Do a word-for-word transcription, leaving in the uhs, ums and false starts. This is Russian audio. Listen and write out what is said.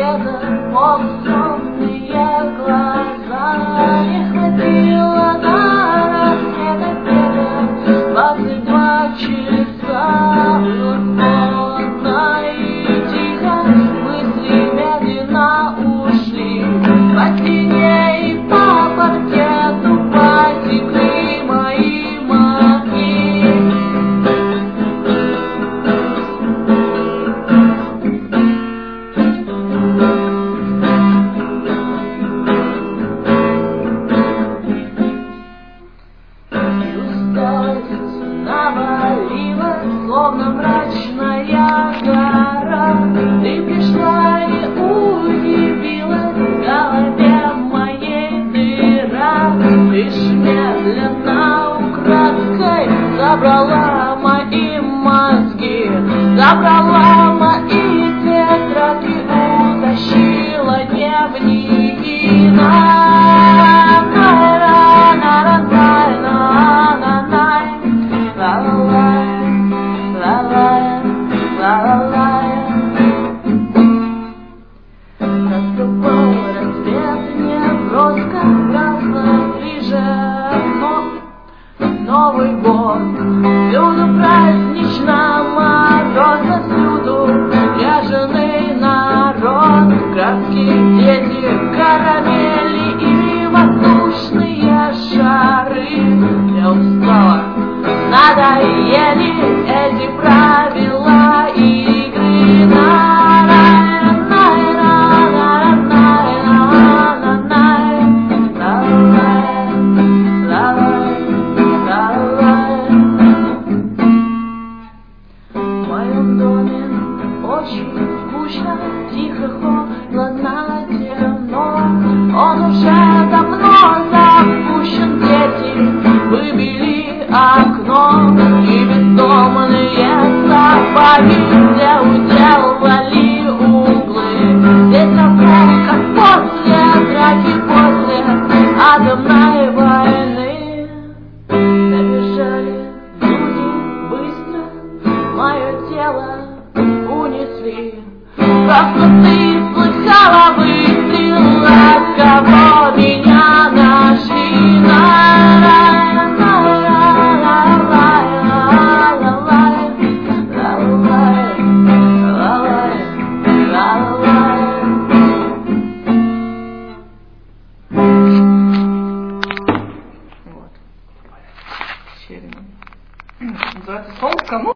света, полусонные глаза. Не хватило на рассвет обеда, двадцать два часа. Было холодно и тихо, мысли медленно ушли. По стене и по паркету потекли мои мозги. Навалила, словно мрачная гора. Ты пришла и удивила, в голове моей дыра. Лишь медленно, украдкой забрала мои мозги, забрала мои тетради, утащила дневники. Наступал рассвет, неброско гасло движено. Новый год, всюду празднично, морозно, всюду ряженый народ. Краски, дети, карамели и воздушные шары. Я устала, надоели эти правила игры. В моем доме очень скучно, тихо, холодно, темно. Он уже давно запущен, дети выбили окно. И бездомные собаки все уделывали углы. Здесь опять, как после драки, после атомной войны. Набежали люди быстро, мое тело унесли. Просто ты слыхала выстрел, от кого меня нашли. Называется «Солнце».